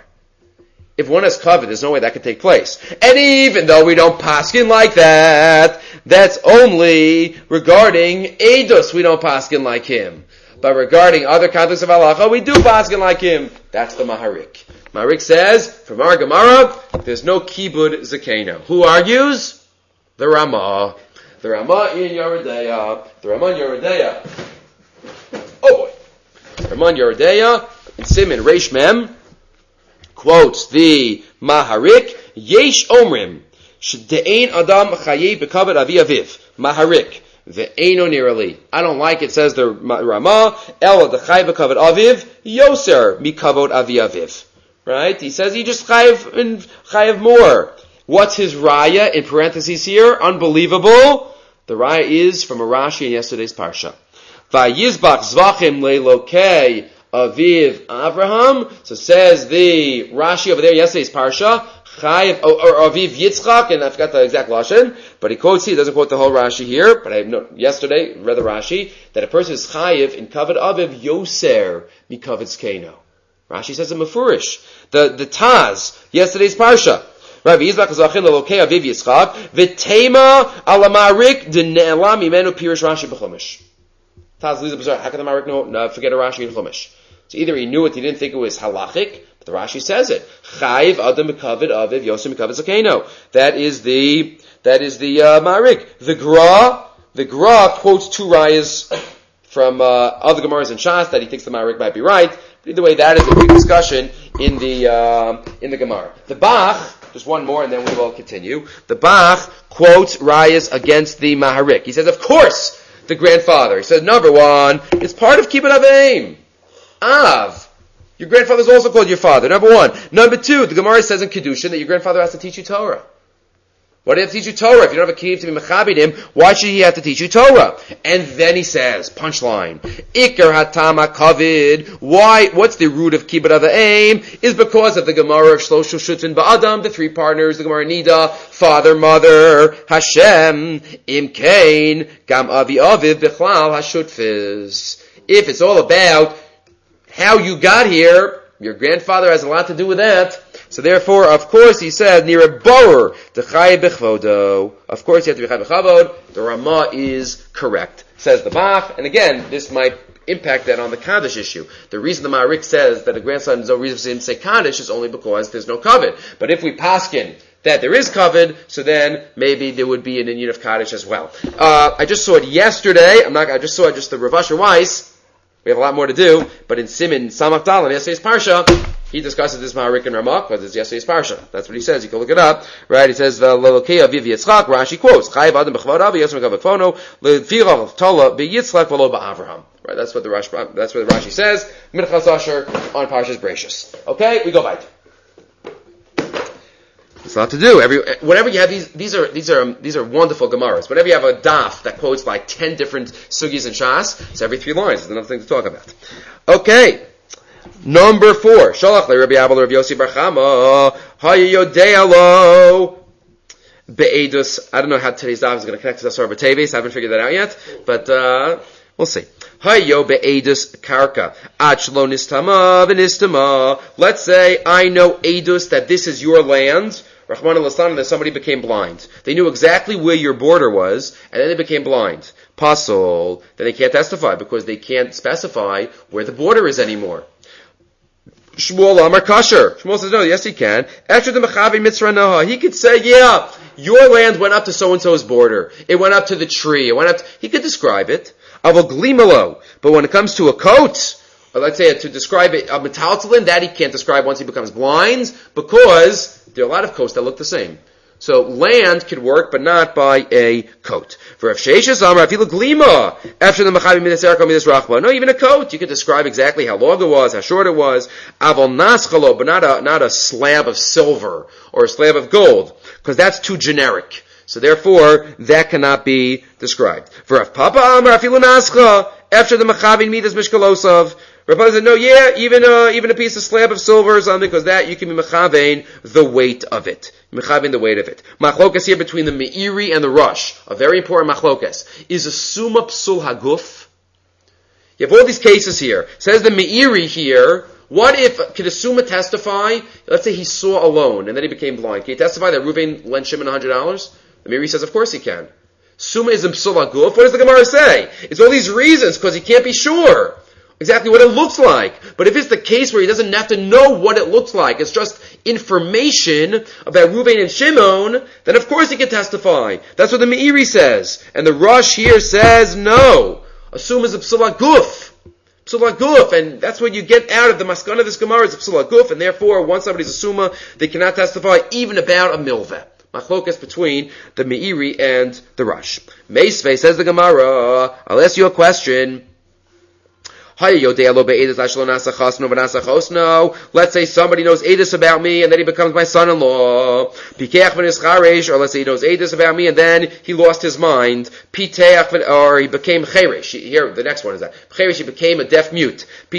If one has covered, there's no way that could take place. And even though we don't paskin like that, that's only regarding Eidos, we don't paskin like him. But regarding other contexts of halacha, we do paskin like him. That's the Maharik. Maharik says, from our Gemara, there's no kibud zakeno. Who argues? The Ramah. The Ramah in Yeridea. Oh boy. Ramon Yeridea in Siman Reish Mem quotes the Maharik, Yesh Omrim, De'ein Adam Chayev B'kavod Avi Aviv. Maharik, Ve'eino Nirali. I don't like it, says the Ramah, Ela De'chayev B'kavod Aviv, Yoser Mikavod Avi Aviv. Right? He says he just chayev more. What's his raya in parentheses here? Unbelievable. The raya is from a Rashi in yesterday's Parsha. Vayizbach zvachim leilokei aviv Avraham. So says the Rashi over there, yesterday's Parsha, Chayev, or Aviv Yitzchak, and I forgot the exact lashon, but he quotes, he doesn't quote the whole Rashi here, but I know yesterday read the Rashi that a person is Chayev in Kavod Aviv Yoser Mikavod Skeno. Rashi says in Mefurish. The Taz, yesterday's Parsha, Right? V'yizbach zachin l'lokei aviv Yitzchak v'tema ala ma'arik d'ne'ela mimenu pirish Rashi b'chumash. Taz Liza B'zar, how can the Ma'arik forget a Rashi in Chumash? So either he knew it, he didn't think it was halachic, but the Rashi says it. Chayiv adam mekavid aviv yosem mekavid zakeno. That is the Ma'arik. The Gra quotes two rayas from other Gemaras and Shas that he thinks the Ma'arik might be right. But either way, that is a big discussion in the Gemara. The Bach, just one more and then we will continue. The Bach quotes rayas against the Ma'arik. He says, of course, the grandfather. He says, number one, it's part of Kibbut Aveim. Av. Your grandfather is also called your father. Number one. Number two, the Gemara says in Kedushin that your grandfather has to teach you Torah. Why do you have to teach you Torah? If you don't have a kiyuv to be mechabed him, why should he have to teach you Torah? And then he says, punchline, Iker hatama kavid. Why? What's the root of kibbut aveim? Is because of the Gemara of Shloshu Shutin Ba'adam, the three partners, the Gemara Nida, father, mother, Hashem, Imkain, Gam Avi Aviv, Bichlal, Hashutfiz. If it's all about how you got here, your grandfather has a lot to do with that. So therefore, of course, he said, near a borer, d'chai b'chvodo. Of course, you have to be chai b'chavod. The Ramah is correct, says the Bach. And again, this might impact that on the Kaddish issue. The reason the Ma'arik says that a grandson is no reason for him to say Kaddish is only because there's no kavod. But if we paskin that there is kavod, so then maybe there would be an inyan of Kaddish as well. I just saw it yesterday. I just saw the Rav Asher Weiss. We have a lot more to do, but in Siman Samach Dal in yesterday's parsha, he discusses this Ma'arik and Ramah because it's yesterday's parsha. That's what he says. You can look it up, right? He says L'Elokei Aviv Yitzchak. Rashi quotes Chayiv Adam B'Chvod Avi Yosem Kavakfono L'Firach Tola B'Yitzchak V'Lo B'Avraham. Right? That's what the Rashi says. Minchas Asher on Parshas Bereishis. Okay, we go back. It's a lot to do. Whenever you have these are wonderful Gemaras. Whenever you have a daf that quotes like 10 different sugis and shas, it's every 3 lines. There's another thing to talk about. Okay. Number 4. Shalach le Rabbi Abel Rav Yossi Bar Chama hayodealo be'edus. I don't know how today's daf is going to connect to the Asar B'Teves. I haven't figured that out yet, but we'll see. Hayo be'edus karka achlo nistama v'nistama. Let's say I know edus that this is your land. Rahman al-Aslan, that somebody became blind. They knew exactly where your border was, and then they became blind. Pasol, then they can't testify because they can't specify where the border is anymore. Shmuel Amar Kasher. Shmuel says, no, yes he can. After the Mechavi Mitzra Naha, he could say, yeah, your land went up to so-and-so's border. It went up to the tree. He could describe it. Avol Glimalo. But when it comes to a coat, or let's say to describe it, a metaltalin, that he can't describe once he becomes blind, because there are a lot of coats that look the same. So land could work, but not by a coat. For Rav Sheishas Amar, Afilu Glima, after the Mechavi Midas Erko Midas Rachba. No, even a coat. You could describe exactly how long it was, how short it was. Avol Naschalo, but not a slab of silver or a slab of gold, because that's too generic. So therefore, that cannot be described. For Rav Papa Amar, Afilu Nascha, after the Mechavi Midas Mishkalosov. Rav Papa said, no, yeah, even a piece of slab of silver or something, because that you can be mechavein the weight of it. Mechavein the weight of it. Machlokas here between the Meiri and the Rush, a very important machlokas. Is a summa psul haguf? You have all these cases here. Says the Meiri here, what if, could a summa testify, let's say he saw alone, and then he became blind. Can he testify that Reuven lent Shimon $100? The Meiri says, of course he can. Summa is a psul haguf. What does the Gemara say? It's all these reasons, because he can't be sure exactly what it looks like. But if it's the case where he doesn't have to know what it looks like, it's just information about Reuven and Shimon, then of course he can testify. That's what the Meiri says. And the Rush here says, no. Assume is a psula guf. Psula guf. And that's what you get out of the maskana of this Gemara is a psula guf. And therefore, once somebody's a summa, they cannot testify even about a milveh. Machlokas between the Meiri and the Rush. Meisvei says the Gemara, I'll ask you a question. Let's say somebody knows Edis about me and then he becomes my son-in-law. Or let's say he knows Edis about me and then he lost his mind. Or he became Cheresh. Here, the next one is that. Cheresh, he became a deaf mute. Or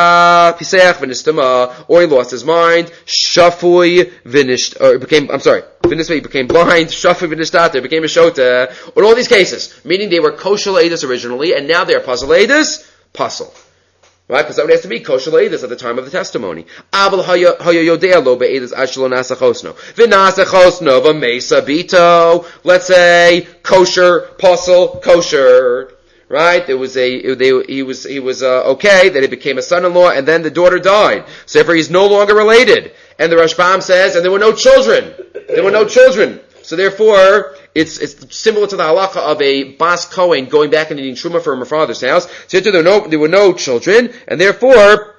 he lost his mind. He became blind. He became a Shota. Or all these cases. Meaning they were kosher Edis originally and now they're puzzle Edis. Puzzle. Right? Because that would have to be kosher le'edus at the time of the testimony. Abel haya yodea lo be'edus ashlo nasa chosno. V'nasa chosno v'mesa bito. Let's say kosher, puzzle, kosher. Right? He was okay that it became a son-in-law, and then the daughter died. So therefore he's no longer related. And the Rashbam says, and there were no children. So therefore, it's similar to the halacha of a Bas Kohen going back and eating truma from her father's house. So there were no children, and therefore,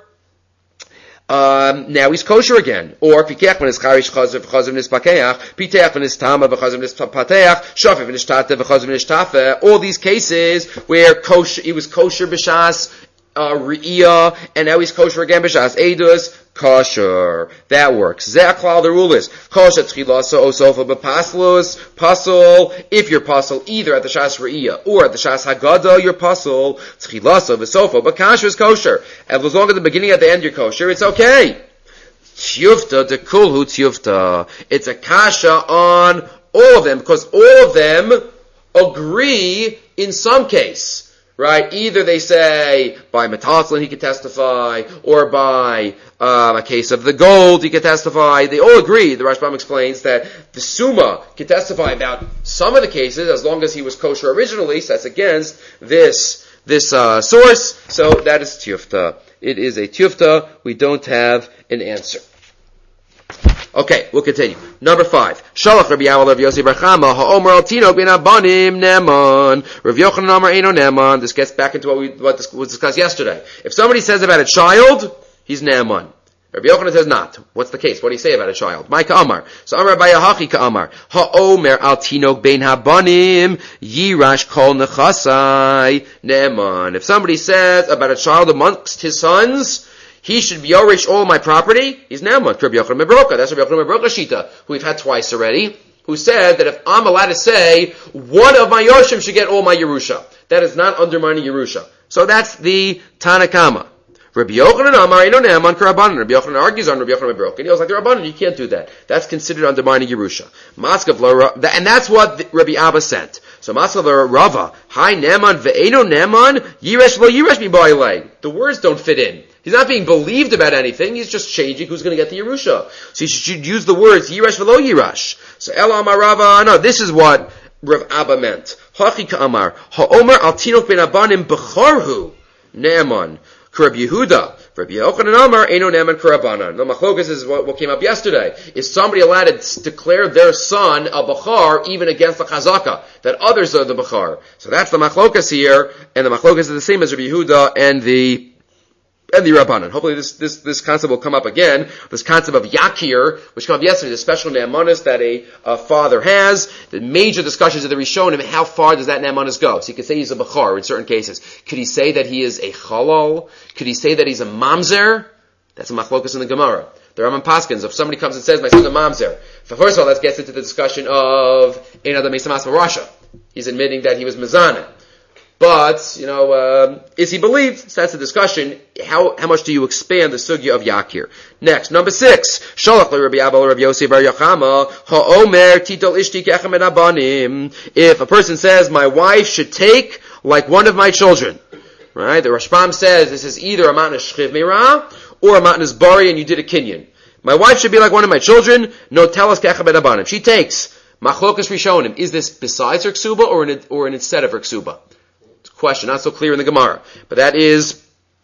now he's kosher again. Or pikech when his charish chazav nispakeach, pitech when his tama v'chazav nispateach, shafif when his tate v'chazav nishtafe. All these cases where he was kosher b'shas re'iyah, and now he's kosher again b'shas edus. Kosher. That works. Ze'aklal, the rule is kosher tchilasa osofa b'paslus pasul. If you're pasul either at the shas re'iyah or at the shas haggadah, you're pasul tchilasa v'sofa b'kasher is kosher. And as long as the beginning at the end you're kosher, it's okay. Tiyufta de kulhu tiyufta. It's a kasha on all of them because all of them agree in some case. Right? Either they say by Metatzlin he could testify, or by a case of the gold he could testify. They all agree. The Rashbam explains that the Summa can testify about some of the cases as long as he was kosher originally. So that's against this source. So that is tiyufta. It is a tiyufta. We don't have an answer. Okay, we'll continue. Number 5. Shalach Rabbi Yael Rav Yossi Bar Chama ha'omer al tinok ben abanim neman. Rav Yochanan Amar eino neman. This gets back into what was discussed yesterday. If somebody says about a child, he's neman. Rabbi Yochanan says not. What's the case? What do you say about a child? My ka'amar. So Amar Rabbi Yahachi ka'amar. Ha'omer al tinok ben habanim yirash kol nechasai neman. If somebody says about a child amongst his sons, he should yorish all my property, he's Naaman. Rabbi Yochanan Mebroka. That's Rabbi Yochanan Mebroka Shita, who we've had twice already, who said that if I'm allowed to say, one of my Yoshim should get all my Yerusha. That is not undermining Yerusha. So that's the Tanakama. Rabbi Yochanan Amar Eino Naaman Karabanan. Rabbi Yochanan argues on Rabbi Yochanan Mebroka. And he was like, the Rabbanan, you can't do that. That's considered undermining Yerusha. And that's what Rabbi Abba sent. So Maskav Rava, Hi Naaman ve'eino Naaman, Yiresh lo Yiresh mi ba'ilei. The words don't fit in. He's not being believed about anything. He's just changing who's going to get the Yerusha. So you should use the words Yirash v'lo Yirash. So El Amar Rava, no, this is what Rav Abba meant. Hachi ka'amar, ha'omer al tinok ben abanim b'charhu Naaman. Rabbi Yehuda, Rabbi Yochanan Amar eino Naaman karabanan. The machlokas is what came up yesterday. Is somebody allowed to declare their son a bachar even against the chazaka that others are the bachar? So that's the machlokas here, and the machlokas is the same as Rabbi Yehuda and the Rabbanan. Hopefully this concept will come up again. This concept of Yakir, which came up yesterday, the special Ne'amanis that a father has. The major discussions of the Rishonim, how far does that Ne'amanis go? So he could say he's a Bachar in certain cases. Could he say that he is a Chalal? Could he say that he's a Mamzer? That's a Machlokas in the Gemara. The Rambam Paskins, if somebody comes and says, my son's a Mamzer. First of all, that gets into the discussion of Ein Adam Mesamas Rasha. He's admitting that he was Mezaneh. But, is he believed? So that's the discussion. How much do you expand the sugya of Yakir? Next, number 6. Shalach Rabbi Abba Rabbi Yossi Bar Yochama ha'omer titol ishti kechem et abanim. If a person says, my wife should take like one of my children. Right? The Rashbam says this is either a matnas shchiv meirah or a matnas bari and you did a kinyan. My wife should be like one of my children. No telas kechem et abanim. She takes machlokas rishonim. Is this besides her ksuba or instead of her ksuba? Question, not so clear in the Gemara. But that is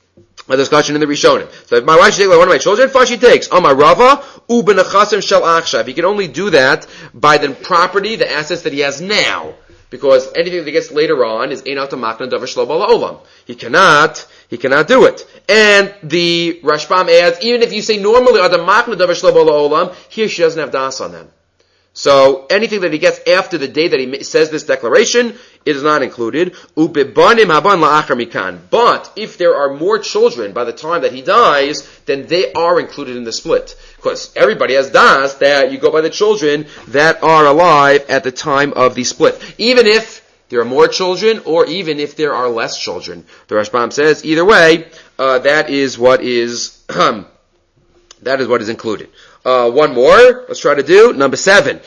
a discussion in the Rishonim. So if my wife should take like one of my children, far she takes. Amar Rava, u'benechasim shel achshav. He can only do that by the property, the assets that he has now. Because anything that he gets later on is einat makna davar shlo ba'al olam. He cannot do it. And the Rashbam adds, even if you say normally adam makna davar shlo ba'al olam, here she doesn't have das on them. So anything that he gets after the day that he says this declaration, it is not included. But if there are more children by the time that he dies, then they are included in the split. Because everybody has das that you go by the children that are alive at the time of the split. Even if there are more children, or even if there are less children. The Rashbam says, either way, that is what is included. One more. Let's try to do. Number 7.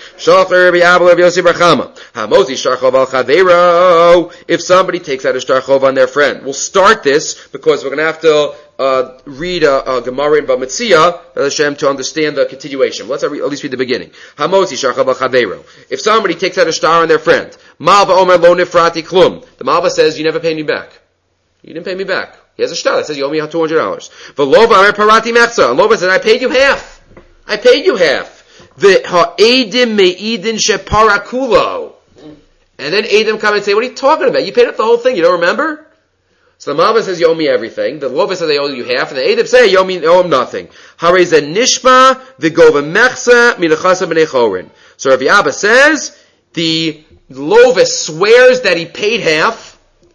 If somebody takes out a shtar chov on their friend. We'll start this because we're going to have to read a Gemara in Bamitzia, Hashem, to understand the continuation. Let's at least read the beginning. Hamotzi shachal b'chaveiro. If somebody takes out a star on their friend, Malva omer lo nifrati klum. The Malva says, you never paid me back. You didn't pay me back. He has a star that says, you owe me $200. V'lova omer parati mechza. And Lova said, I paid you half. I paid you half. The ha'edim me'idin sheparakulo. And then Edim come and say, what are you talking about? You paid up the whole thing. You don't remember? So the Malva says, you owe me everything. The Lova says, they owe you half. And the Edim say, you owe him nothing. Hareza nishma v'gova mechza minachasa b'nei chorin. So Rav Abba says, the Lova swears that he paid half.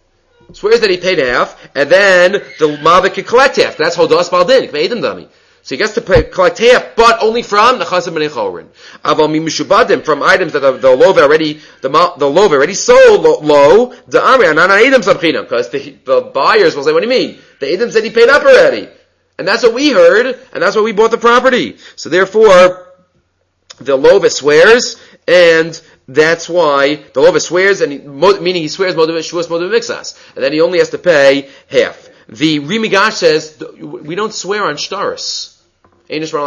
And then the Malva can collect half. That's Hodas Baldin. Edim dummy. So he gets to collect half, but only from the Chasam B'nei Chorin. Aval mi mishubadim, from items that the Lova already sold low, the Amri Anana Edom Sabchinam, because the buyers will say, what do you mean? The Edom said he paid up already. And that's what we heard, and that's why we bought the property. So therefore, the Lova swears, and that's why the Lova swears, meaning he swears Modav Shuas Modav Mixas, and then he only has to pay half. The Rimigash says, we don't swear on shtaris. So the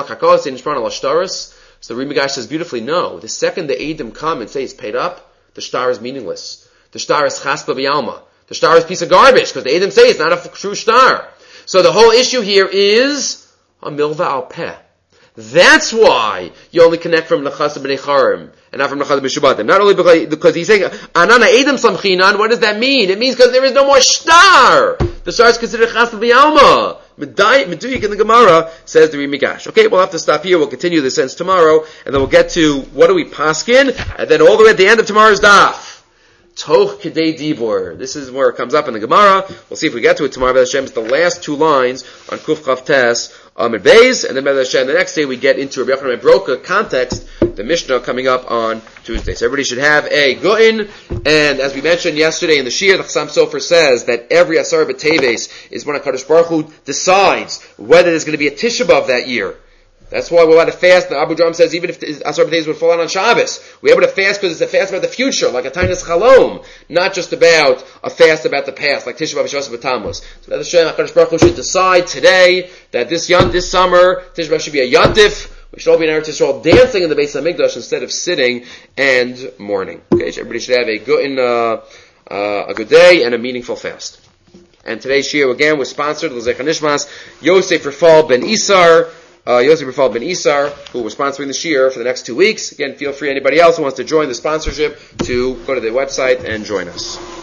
Rimigash says beautifully, no. The second the Eidim come and say it's paid up, the shtar is meaningless. The shtar is chaspa b'yalma. The shtar is a piece of garbage, because the Eidim say it's not a true shtar. So the whole issue here is a milva al peh. That's why you only connect from Nechasa b'nei Charim and not from Nechasa b'Shubatim. Not only because he's saying, Anana Eidim Samchinan, what does that mean? It means because there is no more shtar. The shtar is considered Chaspa b'Yalma. Meduyik in the Gemara, says the Rimigash. Okay, we'll have to stop here. We'll continue the sense tomorrow, and then we'll get to what do we paskin, and then all the way at the end of tomorrow's daf. Toch Kedei Dibur. This is where it comes up in the Gemara. We'll see if we get to it tomorrow. B'ez Hashem, it's the last two lines on Kuf Chav Tes Amid Beis, and then B'ez Hashem, the next day we get into Rabbi Yochanan Broka context, the Mishnah coming up on Tuesday. So everybody should have a Gu'in, and as we mentioned yesterday in the Shir, the Chassam Sofer says that every Asar B'Teves is when HaKadosh Baruch Hu decides whether there's going to be a Tisha B'Av that year. That's why we'll have to fast. The Abu Dram says even if Asar B'Teves would fall out on Shabbos, we're able to fast because it's a fast about the future, like a Tainas Chalom, not just about a fast about the past, like Tisha B'Av Shas B'Tammuz. So that HaKadosh Baruch Hu should decide today that this summer, Tisha B'Av should be a Yantif. We should all be in Eretz Yisrael dancing in the Beis HaMikdash instead of sitting and mourning. Okay, so everybody should have a good day and a meaningful fast. And today's shiur again was sponsored L'Zecher Nishmas Yosef Rafal Ben Isar, who was sponsoring the shiur for the next 2 weeks. Again, feel free, anybody else who wants to join the sponsorship, to go to the website and join us.